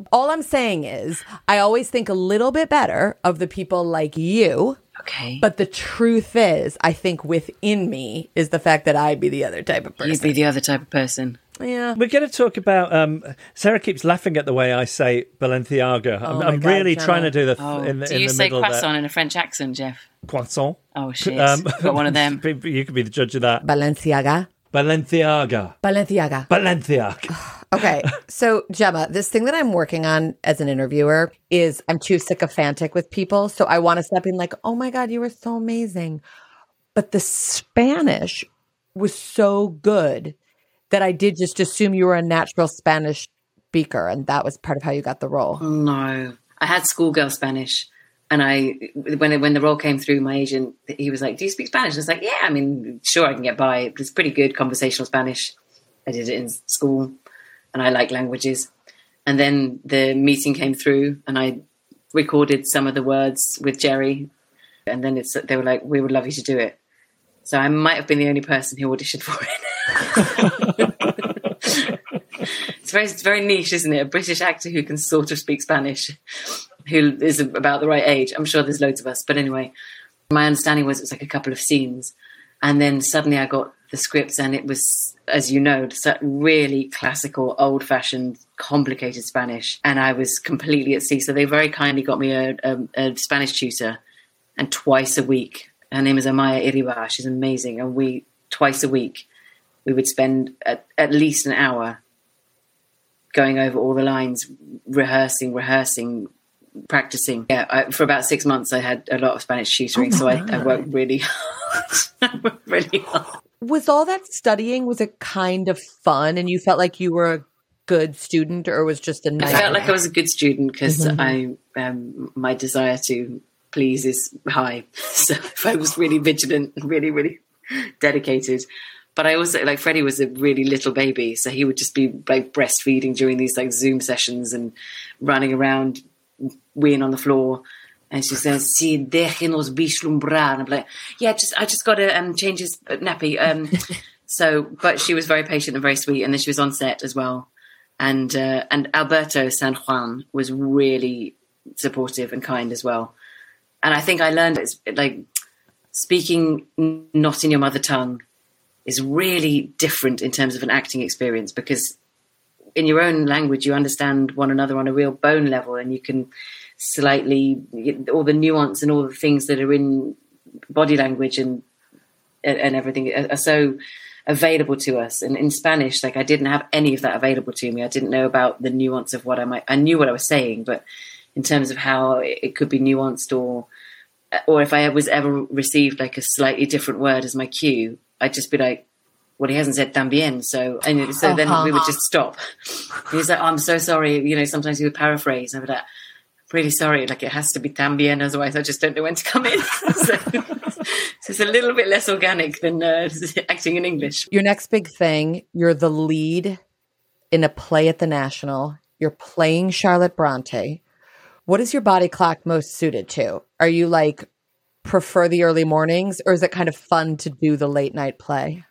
All I'm saying is I always think a little bit better of the people like you. Okay. But the truth is, I think within me is the fact that I'd be the other type of person. You'd be the other type of person. Yeah. We're going to talk about. Um, Sarah keeps laughing at the way I say Balenciaga. Oh I'm, my I'm God, really Jenna. trying to do the th- Oh, in the, do in you the say middle croissant there. in a French accent, Jeff? Croissant. Oh, shit. Um, Got one of them. You could be the judge of that. Balenciaga. Balenciaga. Balenciaga. Balenciaga. Okay. So, Gemma, this thing that I'm working on as an interviewer is I'm too sycophantic with people. So I want to step in like, oh my God, you were so amazing. But the Spanish was so good that I did just assume you were a natural Spanish speaker. And that was part of how you got the role. No. I had schoolgirl Spanish. And I, when when the role came through, my agent, he was like, do you speak Spanish? I was like, yeah, I mean, sure, I can get by. It's pretty good conversational Spanish. I did it in school. And I like languages. And then the meeting came through and I recorded some of the words with Jerry. And then it's, they were like, we would love you to do it. So I might have been the only person who auditioned for it. it's, very, it's very niche, isn't it? A British actor who can sort of speak Spanish, who is about the right age. I'm sure there's loads of us. But anyway, my understanding was it was like a couple of scenes. And then suddenly I got the scripts and it was, as you know, really classical, old-fashioned, complicated Spanish. And I was completely at sea. So they very kindly got me a, a, a Spanish tutor. And twice a week, her name is Amaya Iribar. She's amazing. And we, twice a week, we would spend at, at least an hour going over all the lines, rehearsing, rehearsing, practicing. Yeah, I, for about six months, I had a lot of Spanish tutoring. Oh so I, I worked really hard. I worked really hard. Was all that studying, was it kind of fun and you felt like you were a good student or was just a nice? I felt like I was a good student because Mm-hmm. I, um, my desire to please is high. So if I was really vigilant and really, really dedicated. But I also, like, Freddie was a really little baby. So he would just be like breastfeeding during these like Zoom sessions and running around, weeing on the floor. And she says, "Si déjenos vislumbrar." And I'm like, yeah, just I just got to um, change his nappy. Um, so, but she was very patient and very sweet. And then she was on set as well. And uh, and Alberto San Juan was really supportive and kind as well. And I think I learned it's like speaking not in your mother tongue is really different in terms of an acting experience because in your own language you understand one another on a real bone level and you can slightly all the nuance and all the things that are in body language and and everything are, are so available to us. And in Spanish, like I didn't have any of that available to me. I didn't know about the nuance of what I might. I knew what I was saying, but in terms of how it could be nuanced, or or if I was ever received like a slightly different word as my cue, I'd just be like, well, he hasn't said también. So, and so then uh-huh. we would just stop. He was like, oh, I'm so sorry. You know, sometimes he would paraphrase. I'd be like, really sorry. Like it has to be también. Otherwise I just don't know when to come in. so, so it's a little bit less organic than uh, acting in English. Your next big thing, you're the lead in a play at the National. You're playing Charlotte Bronte. What is your body clock most suited to? Are you like prefer the early mornings or is it kind of fun to do the late night play?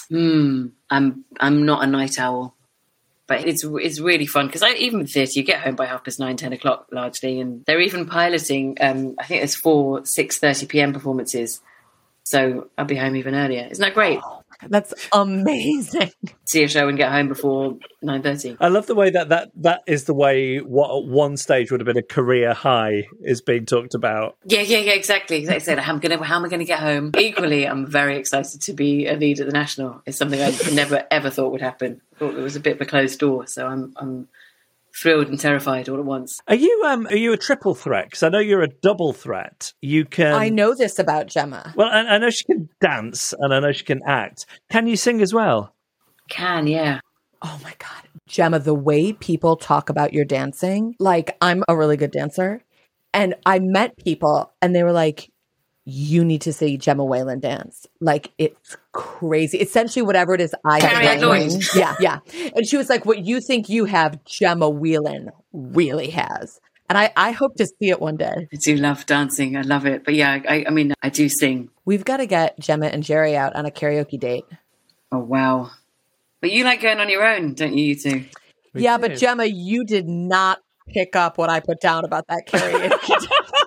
Mm, I'm I'm not a night owl, but it's it's really fun because even with theatre, you get home by half past nine, ten o'clock largely, and they're even piloting. Um, I think there's four six thirty p.m. performances, so I'll be home even earlier. Isn't that great? Oh, that's amazing. See a show and get home before nine thirty. I love the way that, that that is the way what at one stage would have been a career high is being talked about. Yeah, yeah, yeah, exactly. Exactly. How, I'm gonna, how am I going to get home? Equally, I'm very excited to be a lead at the National. It's something I never, ever thought would happen. I thought it was a bit of a closed door, so I'm I'm thrilled and terrified all at once. Are you um are you a triple threat? Because I know you're a double threat. You can. I know this about Gemma. Well, I, I know she can dance and I know she can act. Can you sing as well? Can, yeah. Oh my God. Gemma, the way people talk about your dancing, like I'm a really good dancer. And I met people and they were like, you need to see Gemma Whelan dance. Like it's crazy. Essentially whatever it is I Carrie have. Lloyd. Yeah, yeah. And she was like, what you think you have, Gemma Whelan really has. And I, I hope to see it one day. I do love dancing. I love it. But yeah, I, I mean, I do sing. We've got to get Gemma and Jerry out on a karaoke date. Oh, wow. But you like going on your own, don't you, you two? We yeah, do. but Gemma, you did not pick up what I put down about that karaoke.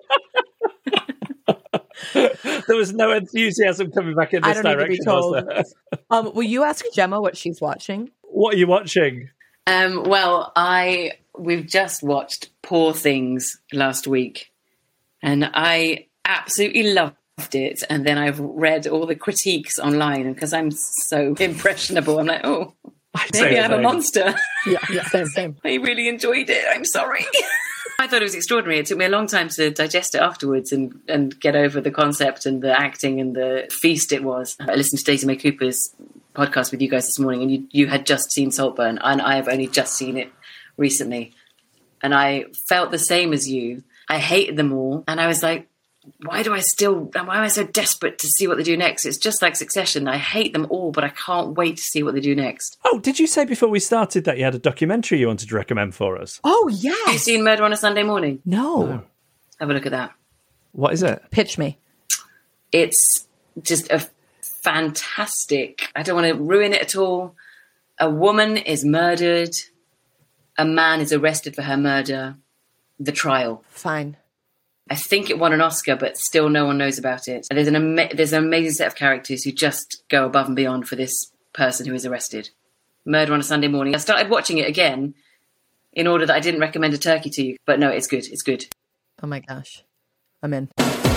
There was no enthusiasm coming back in this I don't direction. need to be told. Was there? um, will you ask Gemma what she's watching? What are you watching? Um, well, I we've just watched Poor Things last week, and I absolutely loved it. And then I've read all the critiques online, because I'm so impressionable. I'm like, oh, maybe I'm a monster. Yeah, yeah, same, same. I really enjoyed it. I'm sorry. I thought it was extraordinary. It took me a long time to digest it afterwards and, and get over the concept and the acting and the feast it was. I listened to Daisy May Cooper's podcast with you guys this morning, and you, you had just seen Saltburn, and I've only just seen it recently. And I felt the same as you. I hated them all. And I was like, why do I still, why am I so desperate to see what they do next? It's just like Succession. I hate them all, but I can't wait to see what they do next. Oh, did you say before we started that you had a documentary you wanted to recommend for us? Oh, yeah. Have you seen Murder on a Sunday Morning? No. No. Have a look at that. What is it? Pitch me. It's just a fantastic, I don't want to ruin it at all. A woman is murdered. A man is arrested for her murder. The trial. Fine. I think it won an Oscar, but still no one knows about it. And there's an ama- there's an amazing set of characters who just go above and beyond for this person who is arrested. Murder on a Sunday Morning. I started watching it again in order that I didn't recommend a turkey to you. But no, it's good. It's good. Oh my gosh. I'm in.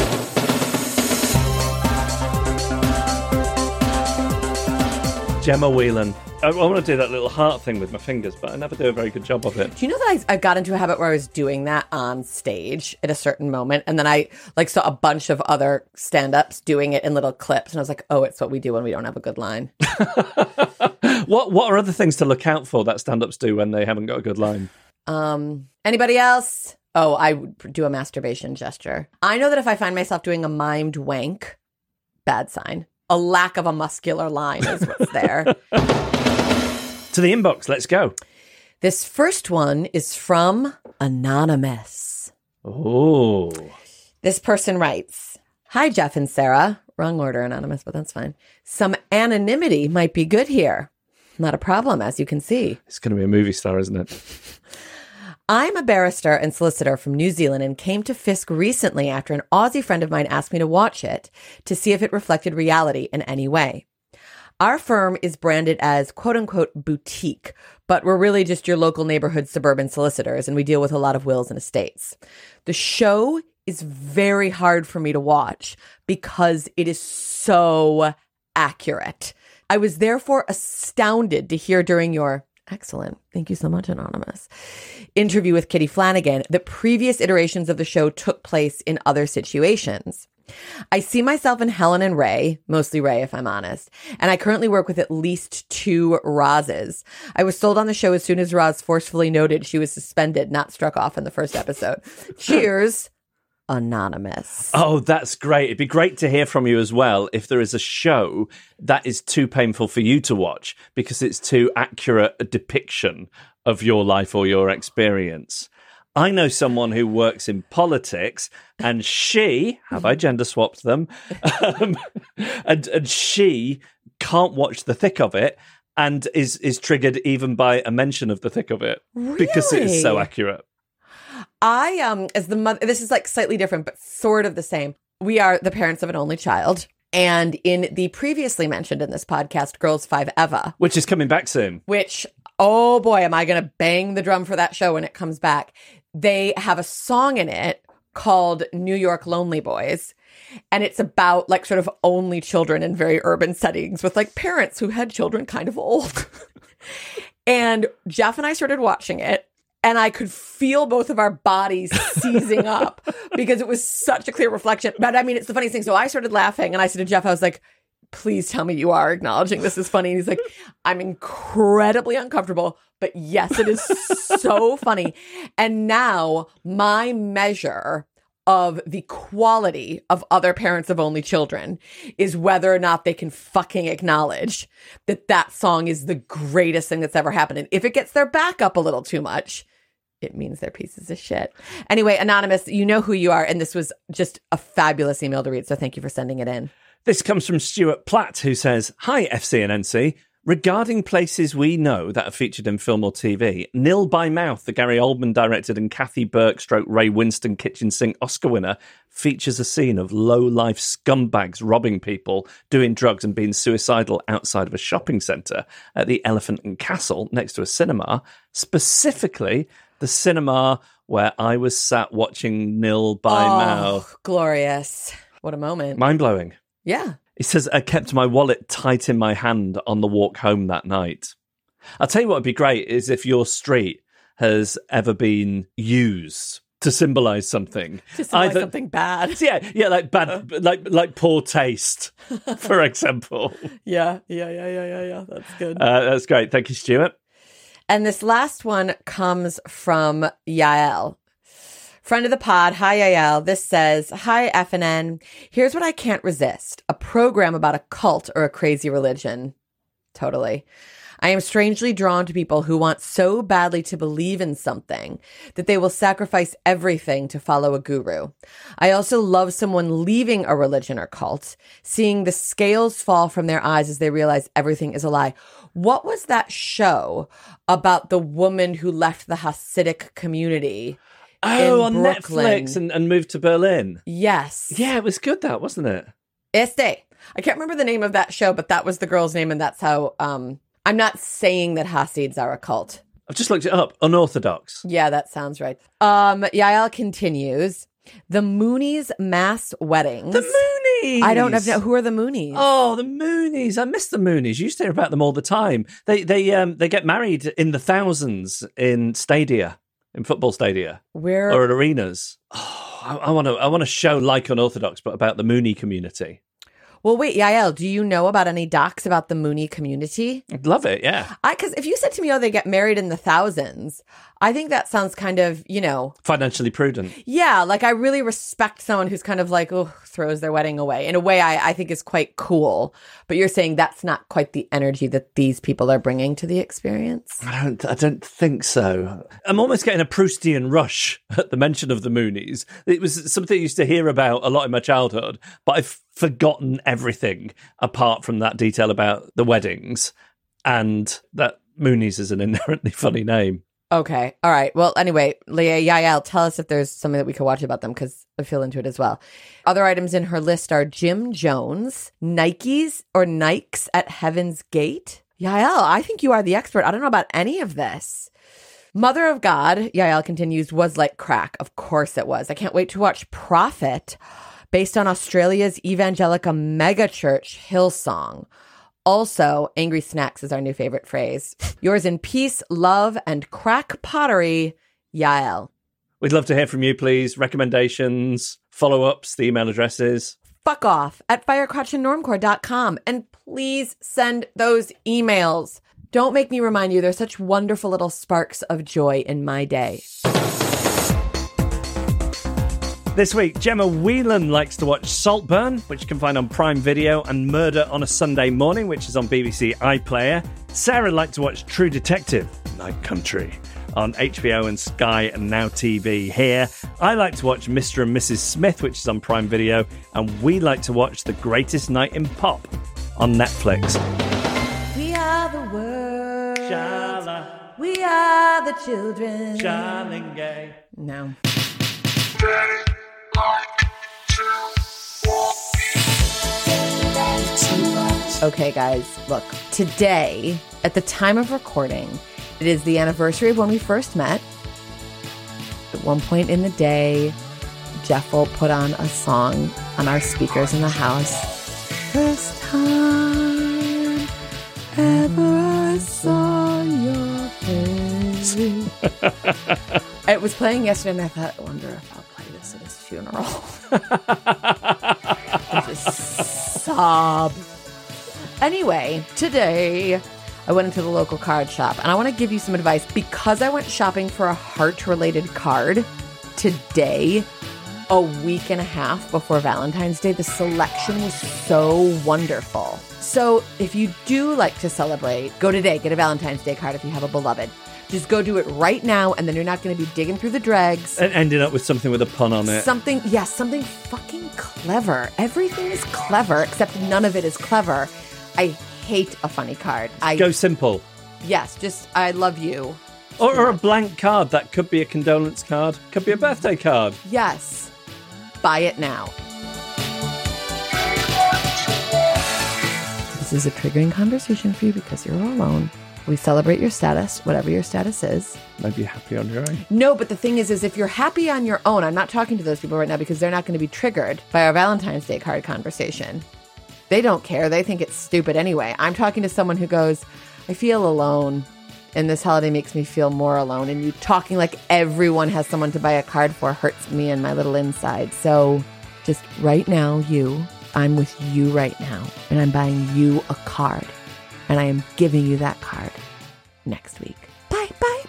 Gemma Whelan. I, I want to do that little heart thing with my fingers, but I never do a very good job of it. Do you know that I, I got into a habit where I was doing that on stage at a certain moment, and then I like saw a bunch of other stand-ups doing it in little clips, and I was like, oh, it's what we do when we don't have a good line. What What are other things to look out for that stand-ups do when they haven't got a good line? Um, anybody else? Oh, I would do a masturbation gesture. I know that if I find myself doing a mimed wank, bad sign. A lack of a muscular line is what's there. To the inbox, let's go. This first one is from Anonymous. Oh. This person writes, hi, Jeff and Sarah. Wrong order, Anonymous, but that's fine. Some anonymity might be good here. Not a problem, as you can see. It's going to be a movie star, isn't it? I'm a barrister and solicitor from New Zealand and came to Fisk recently after an Aussie friend of mine asked me to watch it to see if it reflected reality in any way. Our firm is branded as quote-unquote boutique, but we're really just your local neighborhood suburban solicitors, and we deal with a lot of wills and estates. The show is very hard for me to watch because it is so accurate. I was therefore astounded to hear during your excellent, thank you so much, Anonymous, interview with Kitty Flanagan that previous iterations of the show took place in other situations. I see myself in Helen and Ray, mostly Ray if I'm honest, and I currently work with at least two Rozes. I was sold on the show as soon as Roz forcefully noted she was suspended, not struck off in the first episode. Cheers, Anonymous. Oh, that's great. It'd be great to hear from you as well if there is a show that is too painful for you to watch because it's too accurate a depiction of your life or your experience. I know someone who works in politics, and she, have I gender swapped them, um, and, and she can't watch the thick of it and is, is triggered even by a mention of the thick of it Really? Because it is so accurate. I, um, as the mother, this is like slightly different, but sort of the same. We are the parents of an only child. And in the previously mentioned in this podcast, Girls Five Eva, Which is coming back soon. which, oh boy, am I going to bang the drum for that show when it comes back. They have a song in it called New York Lonely Boys. And it's about like sort of only children in very urban settings with like parents who had children kind of old. And Jeff and I started watching it. And I could feel both of our bodies seizing up because it was such a clear reflection. But I mean, it's the funniest thing. So I started laughing and I said to Jeff, I was like, please tell me you are acknowledging this is funny. And he's like, I'm incredibly uncomfortable, but yes, it is so funny. And now my measure of the quality of other parents of only children is whether or not they can fucking acknowledge that that song is the greatest thing that's ever happened. And if it gets their back up a little too much, it means they're pieces of shit. Anyway, Anonymous, you know who you are. And this was just a fabulous email to read. So thank you for sending it in. This comes from Stuart Platt, who says, hi, F C and N C. Regarding places we know that are featured in film or T V, Nil by Mouth, the Gary Oldman directed and Kathy Burke stroke Ray Winston kitchen sink Oscar winner, features a scene of low-life scumbags robbing people, doing drugs and being suicidal outside of a shopping centre at the Elephant and Castle next to a cinema, specifically the cinema where I was sat watching Nil by oh, Mouth. Glorious. What a moment. Mind-blowing. Yeah. He says, I kept my wallet tight in my hand on the walk home that night. I'll tell you what would be great is if your street has ever been used to symbolise something. To symbolise Either, something bad. Yeah, yeah, like bad, like like poor taste, for example. Yeah, yeah, yeah, yeah, yeah, yeah. That's good. Uh, that's great. Thank you, Stuart. And this last one comes from Yael. Friend of the pod, hi Yael. This says, hi F N N. Here's what I can't resist. A program about a cult or a crazy religion. Totally. I am strangely drawn to people who want so badly to believe in something that they will sacrifice everything to follow a guru. I also love someone leaving a religion or cult, seeing the scales fall from their eyes as they realize everything is a lie. What was that show about the woman who left the Hasidic community? Oh, on Brooklyn. Netflix and, and moved to Berlin. Yes. Yeah, it was good, that, wasn't it? Este. I can't remember the name of that show, but that was the girl's name, and that's how... Um, I'm not saying that Hasids are a cult. I've just looked it up. Unorthodox. Yeah, that sounds right. Um, Yael continues. The Moonies mass weddings. The Moonies! I don't know. Who are the Moonies? Oh, the Moonies. I miss the Moonies. You used to hear about them all the time. They they um they get married in the thousands in stadia. In football stadia Where or at arenas. Oh, I, I want to. I want to show like Unorthodox, but about the Mooney community. Well, wait, Yael, do you know about any docs about the Mooney community? I'd love it. Yeah, I because if you said to me, "Oh, they get married in the thousands," I think that sounds kind of, you know, financially prudent. Yeah, like I really respect someone who's kind of like, oh, throws their wedding away in a way I, I think is quite cool. But you're saying that's not quite the energy that these people are bringing to the experience. I don't. I don't think so. I'm almost getting a Proustian rush at the mention of the Moonies. It was something I used to hear about a lot in my childhood, but I've forgotten everything apart from that detail about the weddings and that Moonies is an inherently funny name. Okay. All right. Well, anyway, Leah, Yael, tell us if there's something that we could watch about them because I feel into it as well. Other items in her list are Jim Jones, Nikes or Nikes at Heaven's Gate. Yael, I think you are the expert. I don't know about any of this. Mother of God, Yael continues, was like crack. Of course it was. I can't wait to watch Prophet, based on Australia's Evangelica megachurch Hillsong. Also, Angry Snacks is our new favorite phrase. Yours in peace, love, and crack pottery, Yael. We'd love to hear from you, please. Recommendations, follow-ups, the email addresses. Fuck off at firecrotch and normcore dot com. And please send those emails. Don't make me remind you, they're such wonderful little sparks of joy in my day. This week, Gemma Whelan likes to watch Saltburn, which you can find on Prime Video, and Murder on a Sunday Morning, which is on B B C iPlayer. Sarah liked to watch True Detective, Night Country, on H B O and Sky and Now T V here. I like to watch Mister and Missus Smith, which is on Prime Video, and we like to watch The Greatest Night in Pop on Netflix. We are the world. Shala. We are the children. Shalingay. No. Okay, guys, look, today, at the time of recording, it is the anniversary of when we first met. At one point in the day, Jeff will put on a song on our speakers in the house. First time ever I saw your face. It was playing yesterday, and I thought, I wonder if I'll play this at his funeral. I just sob. Anyway, today I went into the local card shop, and I want to give you some advice because I went shopping for a heart-related card today, a week and a half before Valentine's Day. The selection was so wonderful. So if you do like to celebrate, go today, get a Valentine's Day card if you have a beloved. Just go do it right now, and then you're not going to be digging through the dregs. And ending up with something with a pun on it. Something, yes, yeah, something fucking clever. Everything is clever, except none of it is clever. I hate a funny card. I Go simple. Yes, just I love you. Or, or a blank card. That could be a condolence card. Could be a birthday card. Yes. Buy it now. This is a triggering conversation for you because you're all alone. We celebrate your status, whatever your status is. Maybe you're happy on your own. No, but the thing is, is if you're happy on your own, I'm not talking to those people right now because they're not going to be triggered by our Valentine's Day card conversation. They don't care. They think it's stupid anyway. I'm talking to someone who goes, I feel alone, and this holiday makes me feel more alone. And you talking like everyone has someone to buy a card for hurts me and my little inside. So just right now, you, I'm with you right now, and I'm buying you a card. And I am giving you that card next week. Bye, bye.